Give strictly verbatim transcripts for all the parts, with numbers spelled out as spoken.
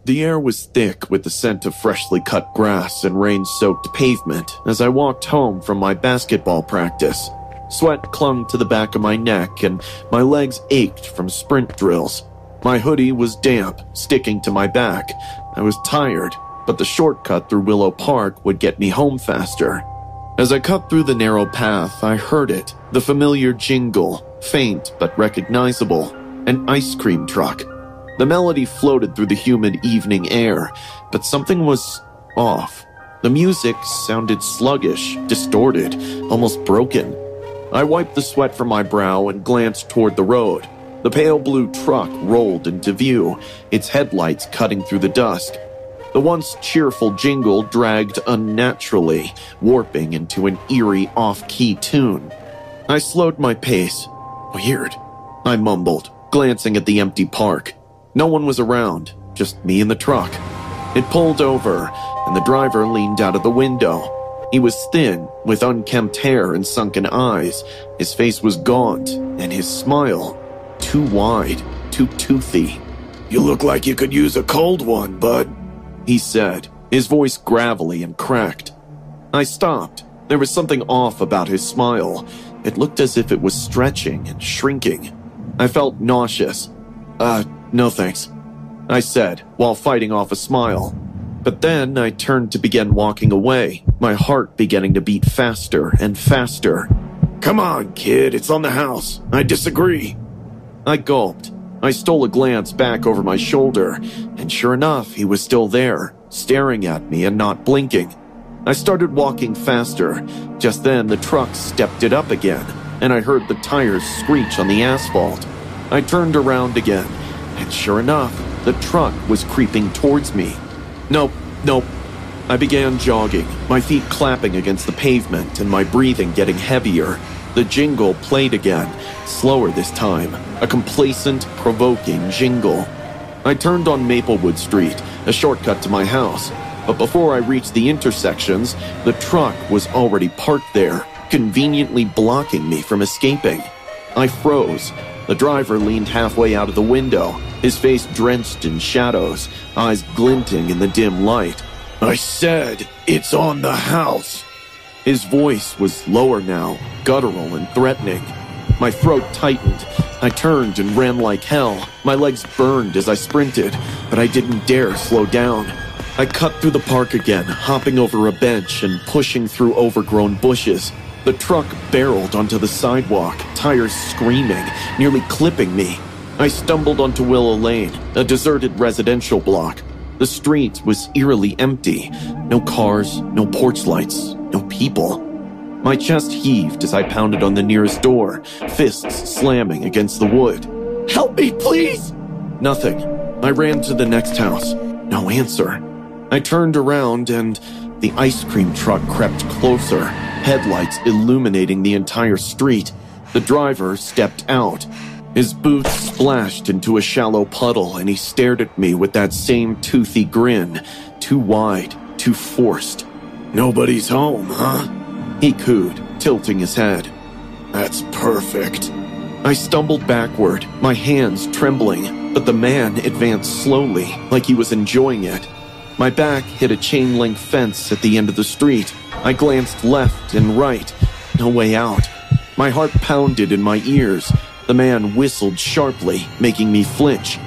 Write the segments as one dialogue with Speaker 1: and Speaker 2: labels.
Speaker 1: The air was thick with the scent of freshly cut grass and rain-soaked pavement as I walked home from my basketball practice. Sweat clung to the back of my neck and my legs ached from sprint drills. My hoodie was damp, sticking to my back. I was tired, but the shortcut through Willow Park would get me home faster. As I cut through the narrow path, I heard it, the familiar jingle, faint but recognizable, an ice cream truck. The melody floated through the humid evening air, but something was off. The music sounded sluggish, distorted, almost broken. I wiped the sweat from my brow and glanced toward the road. The pale blue truck rolled into view, its headlights cutting through the dusk. The once cheerful jingle dragged unnaturally, warping into an eerie off-key tune. I slowed my pace. Weird, I mumbled, glancing at the empty park. No one was around, just me and the truck. It pulled over, and the driver leaned out of the window. He was thin, with unkempt hair and sunken eyes. His face was gaunt, and his smile, too wide, too toothy. "You look like you could use a cold one, bud," he said, his voice gravelly and cracked. I stopped. There was something off about his smile. It looked as if it was stretching and shrinking. I felt nauseous. Uh, no thanks, I said, while fighting off a smile. But then I turned to begin walking away, my heart beginning to beat faster and faster. "Come on, kid, it's on the house. I disagree." I gulped. I stole a glance back over my shoulder, and sure enough, he was still there, staring at me and not blinking. I started walking faster. Just then, the truck stepped it up again, and I heard the tires screech on the asphalt. I turned around again, and sure enough, the truck was creeping towards me. Nope, nope. I began jogging, my feet clapping against the pavement and my breathing getting heavier. The jingle played again, slower this time, a complacent, provoking jingle. I turned on Maplewood Street, a shortcut to my house, but before I reached the intersections, the truck was already parked there, conveniently blocking me from escaping. I froze. The driver leaned halfway out of the window, his face drenched in shadows, eyes glinting in the dim light. "I said, it's on the house." His voice was lower now, guttural and threatening. My throat tightened. I turned and ran like hell. My legs burned as I sprinted, but I didn't dare slow down. I cut through the park again, hopping over a bench and pushing through overgrown bushes. The truck barreled onto the sidewalk, tires screaming, nearly clipping me. I stumbled onto Willow Lane, a deserted residential block. The street was eerily empty. No cars, no porch lights, no people. My chest heaved as I pounded on the nearest door, fists slamming against the wood. "Help me, please!" Nothing. I ran to the next house. No answer. I turned around and the ice cream truck crept closer, headlights illuminating the entire street. The driver stepped out. His boots splashed into a shallow puddle, and he stared at me with that same toothy grin, too wide, too forced. "Nobody's home, huh?" he cooed, tilting his head. "That's perfect." I stumbled backward, my hands trembling, but the man advanced slowly, like he was enjoying it. My back hit a chain-link fence at the end of the street. I glanced left and right. No way out. My heart pounded in my ears. The man whistled sharply, making me flinch.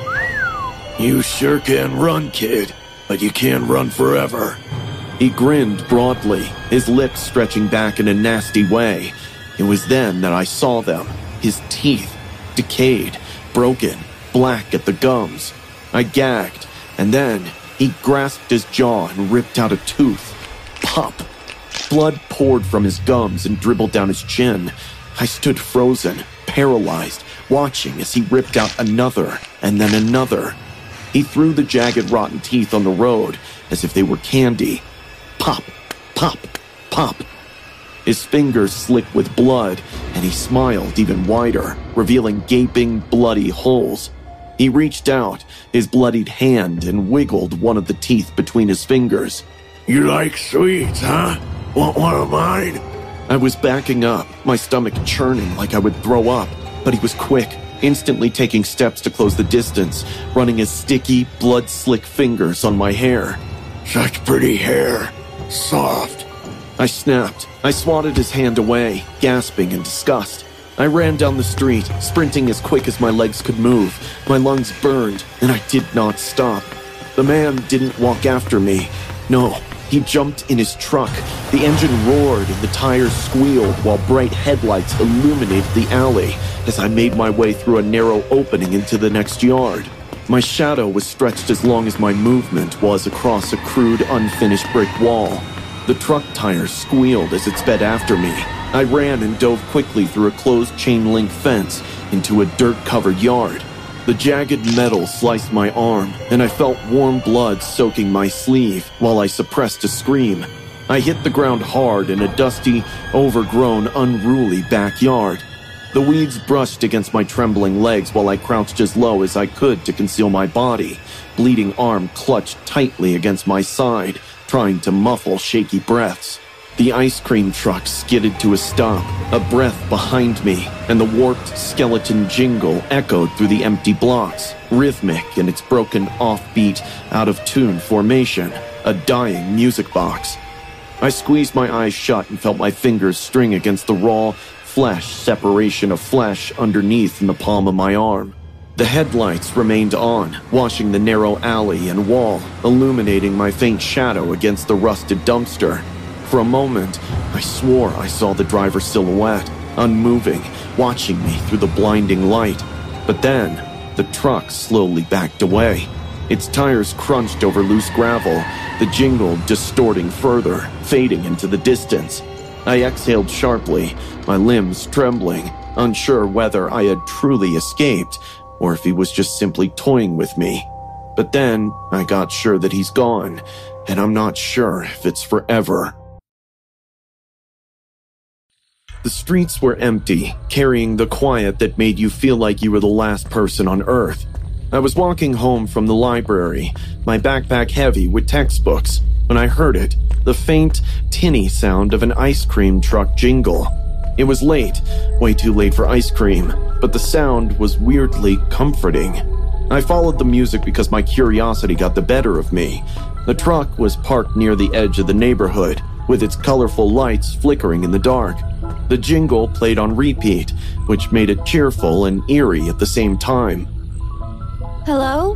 Speaker 1: "You sure can run, kid, but you can't run forever." He grinned broadly, his lips stretching back in a nasty way. It was then that I saw them, his teeth, decayed, broken, black at the gums. I gagged, and then he grasped his jaw and ripped out a tooth. Pop! Blood poured from his gums and dribbled down his chin. I stood frozen, paralyzed, watching as he ripped out another and then another. He threw the jagged, rotten teeth on the road as if they were candy. Pop! Pop! Pop! His fingers slicked with blood, and he smiled even wider, revealing gaping, bloody holes. He reached out, his bloodied hand, and wiggled one of the teeth between his fingers. "You like sweets, huh? Want one of mine?" I was backing up, my stomach churning like I would throw up, but he was quick, instantly taking steps to close the distance, running his sticky, blood-slick fingers on my hair.
Speaker 2: Such pretty hair. Soft.
Speaker 1: I snapped. I swatted his hand away, gasping in disgust. I ran down the street, sprinting as quick as my legs could move. My lungs burned, and I did not stop. The man didn't walk after me. No, he jumped in his truck. The engine roared and the tires squealed while bright headlights illuminated the alley as I made my way through a narrow opening into the next yard. My shadow was stretched as long as my movement was across a crude, unfinished brick wall. The truck tires squealed as it sped after me. I ran and dove quickly through a closed chain-link fence into a dirt-covered yard. The jagged metal sliced my arm, and I felt warm blood soaking my sleeve while I suppressed a scream. I hit the ground hard in a dusty, overgrown, unruly backyard. The weeds brushed against my trembling legs while I crouched as low as I could to conceal my body. Bleeding arm clutched tightly against my side, trying to muffle shaky breaths. The ice cream truck skidded to a stop, a breath behind me, and the warped skeleton jingle echoed through the empty blocks, rhythmic in its broken offbeat, out-of-tune formation, a dying music box. I squeezed my eyes shut and felt my fingers string against the raw, flesh separation of flesh underneath in the palm of my arm. The headlights remained on, washing the narrow alley and wall, illuminating my faint shadow against the rusted dumpster. For a moment, I swore I saw the driver's silhouette, unmoving, watching me through the blinding light. But then, the truck slowly backed away. Its tires crunched over loose gravel, the jingle distorting further, fading into the distance. I exhaled sharply, my limbs trembling, unsure whether I had truly escaped, or if he was just simply toying with me. But then, I got sure that he's gone, and I'm not sure if it's forever. The streets were empty, carrying the quiet that made you feel like you were the last person on Earth. I was walking home from the library, my backpack heavy with textbooks, when I heard it, the faint, tinny sound of an ice cream truck jingle. It was late, way too late for ice cream, but the sound was weirdly comforting. I followed the music because my curiosity got the better of me. The truck was parked near the edge of the neighborhood, with its colorful lights flickering in the dark. The jingle played on repeat, which made it cheerful and eerie at the same time.
Speaker 3: Hello?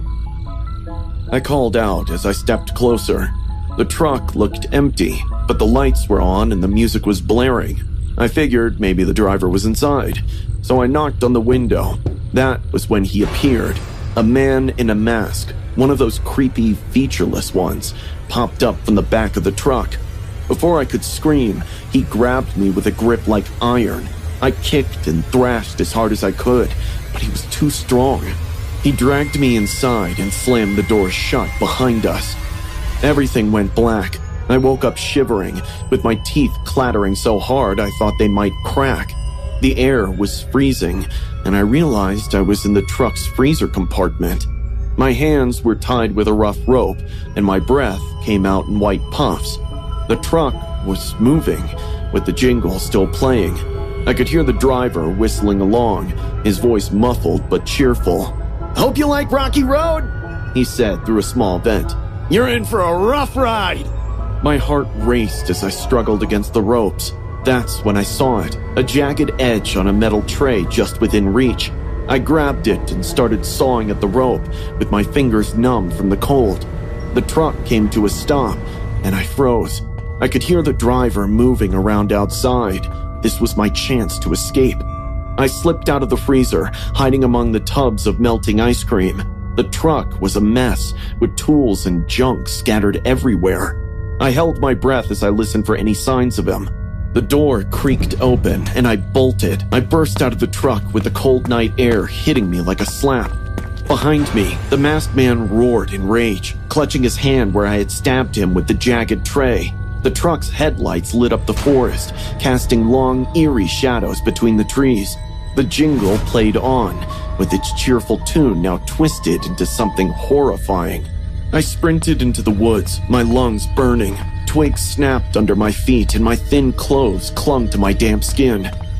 Speaker 1: I called out as I stepped closer. The truck looked empty, but the lights were on and the music was blaring. I figured maybe the driver was inside, so I knocked on the window. That was when he appeared. A man in a mask, one of those creepy, featureless ones, popped up from the back of the truck. Before I could scream, he grabbed me with a grip like iron. I kicked and thrashed as hard as I could, but he was too strong. He dragged me inside and slammed the door shut behind us. Everything went black. I woke up shivering, with my teeth clattering so hard I thought they might crack. The air was freezing, and I realized I was in the truck's freezer compartment. My hands were tied with a rough rope, and my breath came out in white puffs. The truck was moving, with the jingle still playing. I could hear the driver whistling along, his voice muffled but cheerful. "Hope you like Rocky Road," he said through a small vent. "You're in for a rough ride." My heart raced as I struggled against the ropes. That's when I saw it, a jagged edge on a metal tray just within reach. I grabbed it and started sawing at the rope, with my fingers numb from the cold. The truck came to a stop, and I froze. I could hear the driver moving around outside. This was my chance to escape. I slipped out of the freezer, hiding among the tubs of melting ice cream. The truck was a mess, with tools and junk scattered everywhere. I held my breath as I listened for any signs of him. The door creaked open, and I bolted. I burst out of the truck with the cold night air hitting me like a slap. Behind me, the masked man roared in rage, clutching his hand where I had stabbed him with the jagged tray. The truck's headlights lit up the forest, casting long, eerie shadows between the trees. The jingle played on, with its cheerful tune now twisted into something horrifying. I sprinted into the woods, my lungs burning. Twigs snapped under my feet and my thin clothes clung to my damp skin.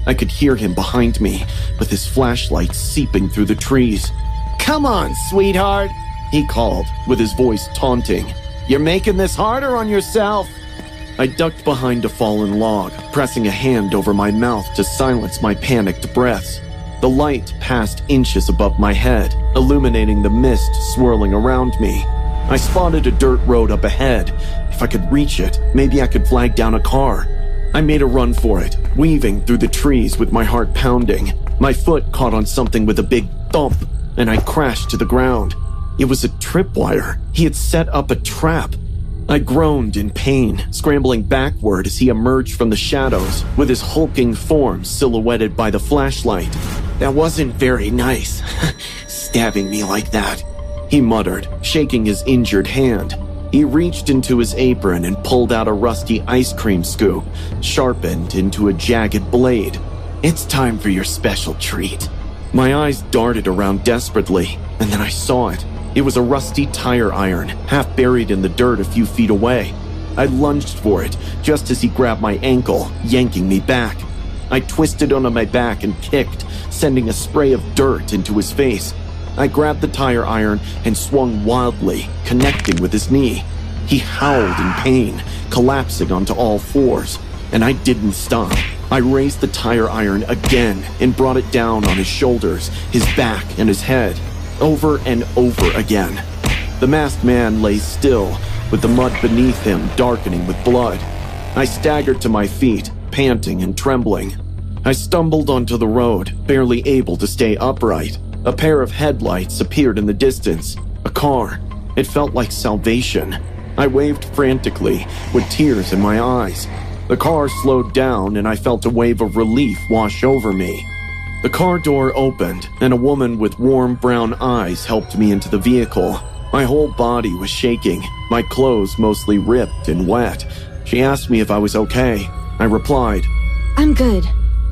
Speaker 1: I could hear him behind me, with his flashlight seeping through the trees. "Come on, sweetheart," he called, with his voice taunting. "You're making this harder on yourself." I ducked behind a fallen log, pressing a hand over my mouth to silence my panicked breaths. The light passed inches above my head, illuminating the mist swirling around me. I spotted a dirt road up ahead. If I could reach it, maybe I could flag down a car. I made a run for it, weaving through the trees with my heart pounding. My foot caught on something with a big thump, and I crashed to the ground. It was a tripwire. He had set up a trap. I groaned in pain, scrambling backward as he emerged from the shadows, with his hulking form silhouetted by the flashlight. "That wasn't very nice, stabbing me like that," he muttered, shaking his injured hand. He reached into his apron and pulled out a rusty ice cream scoop, sharpened into a jagged blade. "It's time for your special treat." My eyes darted around desperately, and then I saw it. It was a rusty tire iron, half buried in the dirt a few feet away. I lunged for it, just as he grabbed my ankle, yanking me back. I twisted onto my back and kicked, sending a spray of dirt into his face. I grabbed the tire iron and swung wildly, connecting with his knee. He howled in pain, collapsing onto all fours, and I didn't stop. I raised the tire iron again and brought it down on his shoulders, his back, and his head, over and over again. The masked man lay still, with the mud beneath him darkening with blood. I staggered to my feet, panting and trembling. I stumbled onto the road, barely able to stay upright. A pair of headlights appeared in the distance. A car. It felt like salvation. I waved frantically, with tears in my eyes. The car slowed down, and I felt a wave of relief wash over me. The car door opened, and a woman with warm brown eyes helped me into the vehicle. My whole body was shaking, my clothes mostly ripped and wet. She asked me if I was okay. I replied,
Speaker 3: "I'm good.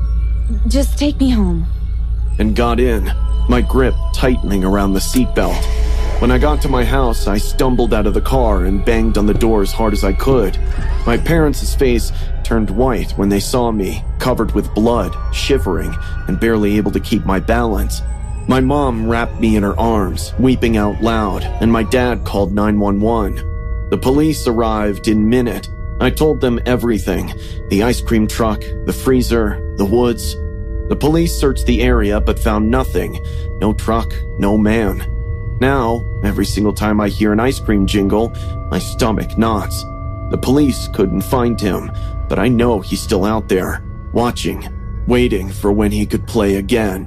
Speaker 3: Just take me home."
Speaker 1: And got in, my grip tightening around the seatbelt. When I got to my house, I stumbled out of the car and banged on the door as hard as I could. My parents' face turned white when they saw me, covered with blood, shivering, and barely able to keep my balance. My mom wrapped me in her arms, weeping out loud, and my dad called nine one one. The police arrived in a minute. I told them everything: the ice cream truck, the freezer, the woods. The police searched the area but found nothing. No truck, no man. Now, every single time I hear an ice cream jingle, my stomach knots. The police couldn't find him, but I know he's still out there, watching, waiting for when he could play again.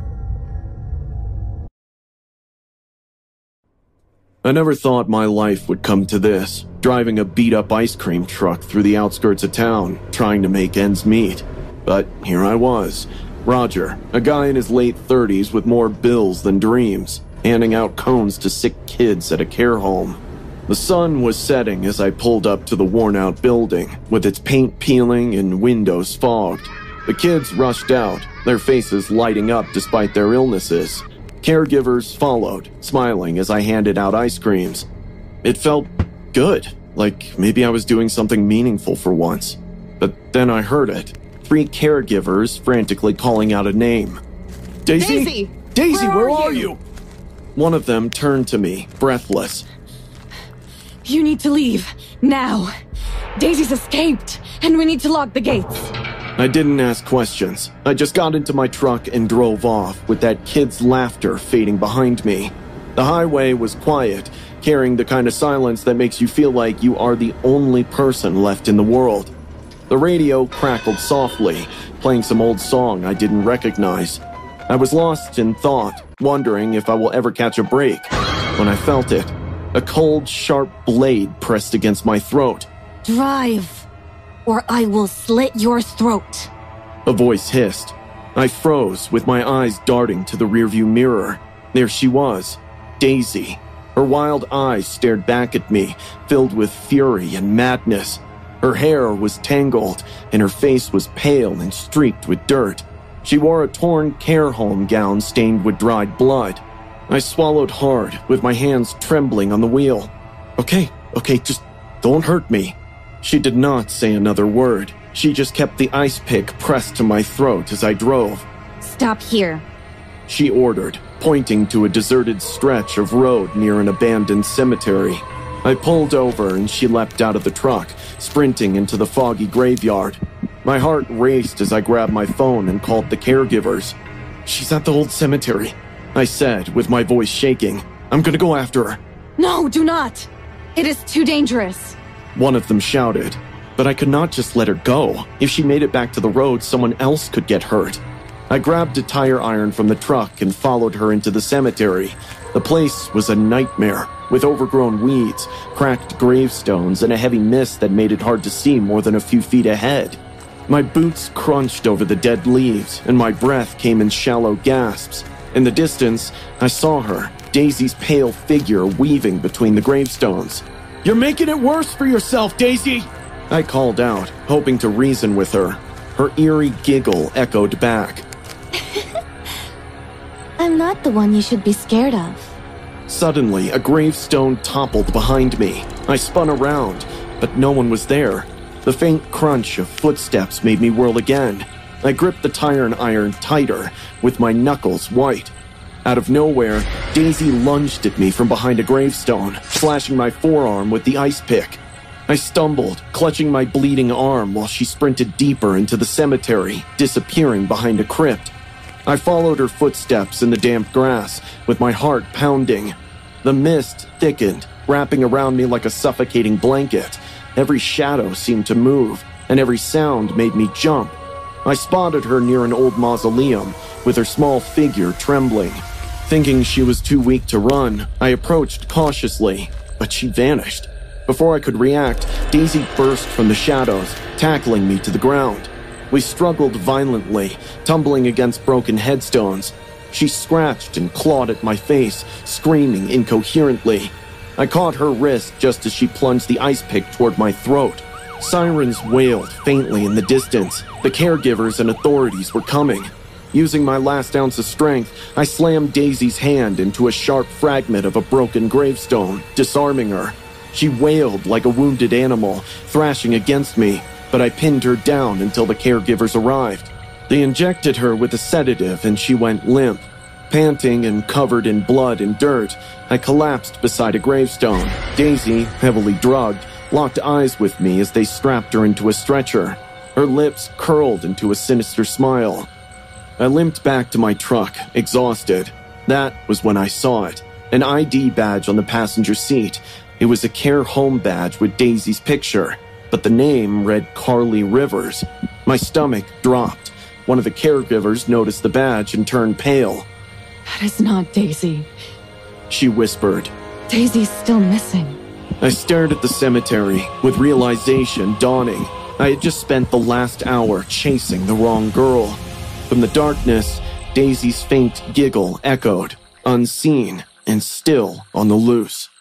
Speaker 1: I never thought my life would come to this, driving a beat-up ice cream truck through the outskirts of town, trying to make ends meet. But here I was, Roger, a guy in his late thirties with more bills than dreams, handing out cones to sick kids at a care home. The sun was setting as I pulled up to the worn-out building, with its paint peeling and windows fogged. The kids rushed out, their faces lighting up despite their illnesses. Caregivers followed, smiling as I handed out ice creams. It felt good, like maybe I was doing something meaningful for once. But then I heard it. Three caregivers frantically calling out a name. Daisy?
Speaker 3: Daisy!
Speaker 1: Daisy,
Speaker 3: Where
Speaker 1: where
Speaker 3: are
Speaker 1: are
Speaker 3: you?
Speaker 1: you? One of them turned to me, breathless.
Speaker 3: You need to leave, now. Daisy's escaped, and we need to lock the gates.
Speaker 1: I didn't ask questions. I just got into my truck and drove off, with that kid's laughter fading behind me. The highway was quiet, carrying the kind of silence that makes you feel like you are the only person left in the world. The radio crackled softly, playing some old song I didn't recognize. I was lost in thought, wondering if I will ever catch a break, when I felt it. A cold, sharp blade pressed against my throat.
Speaker 3: Drive, or I will slit your throat.
Speaker 1: A voice hissed. I froze, with my eyes darting to the rearview mirror. There she was, Daisy. Her wild eyes stared back at me, filled with fury and madness. Her hair was tangled, and her face was pale and streaked with dirt. She wore a torn care home gown stained with dried blood. I swallowed hard, with my hands trembling on the wheel. Okay, okay, just don't hurt me. She did not say another word. She just kept the ice pick pressed to my throat as I drove.
Speaker 3: Stop here.
Speaker 1: She ordered, pointing to a deserted stretch of road near an abandoned cemetery. I pulled over and she leapt out of the truck, sprinting into the foggy graveyard. My heart raced as I grabbed my phone and called the caregivers. "She's at the old cemetery," I said, with my voice shaking. "I'm gonna go after her."
Speaker 3: No, do not! It is too dangerous.
Speaker 1: One of them shouted, but I could not just let her go. If she made it back to the road, someone else could get hurt. I grabbed a tire iron from the truck and followed her into the cemetery. The place was a nightmare, with overgrown weeds, cracked gravestones, and a heavy mist that made it hard to see more than a few feet ahead. My boots crunched over the dead leaves, and my breath came in shallow gasps. In the distance, I saw her, Daisy's pale figure weaving between the gravestones. "You're making it worse for yourself, Daisy!" I called out, hoping to reason with her. Her eerie giggle echoed back.
Speaker 3: I'm not the one you should be scared of.
Speaker 1: Suddenly, a gravestone toppled behind me. I spun around, but no one was there. The faint crunch of footsteps made me whirl again. I gripped the tire iron tighter, with my knuckles white. Out of nowhere, Daisy lunged at me from behind a gravestone, slashing my forearm with the ice pick. I stumbled, clutching my bleeding arm while she sprinted deeper into the cemetery, disappearing behind a crypt. I followed her footsteps in the damp grass, with my heart pounding. The mist thickened, wrapping around me like a suffocating blanket. Every shadow seemed to move, and every sound made me jump. I spotted her near an old mausoleum, with her small figure trembling. Thinking she was too weak to run, I approached cautiously, but she vanished. Before I could react, Daisy burst from the shadows, tackling me to the ground. We struggled violently, tumbling against broken headstones. She scratched and clawed at my face, screaming incoherently. I caught her wrist just as she plunged the ice pick toward my throat. Sirens wailed faintly in the distance. The caregivers and authorities were coming. Using my last ounce of strength, I slammed Daisy's hand into a sharp fragment of a broken gravestone, disarming her. She wailed like a wounded animal, thrashing against me, but I pinned her down until the caregivers arrived. They injected her with a sedative and she went limp. Panting and covered in blood and dirt, I collapsed beside a gravestone. Daisy, heavily drugged, locked eyes with me as they strapped her into a stretcher. Her lips curled into a sinister smile. I limped back to my truck, exhausted. That was when I saw it. An I D badge on the passenger seat. It was a care home badge with Daisy's picture, but the name read Carly Rivers. My stomach dropped. One of the caregivers noticed the badge and turned pale.
Speaker 3: That is not Daisy.
Speaker 1: She whispered.
Speaker 3: Daisy's still missing.
Speaker 1: I stared at the cemetery, with realization dawning. I had just spent the last hour chasing the wrong girl. From the darkness, Daisy's faint giggle echoed, unseen and still on the loose.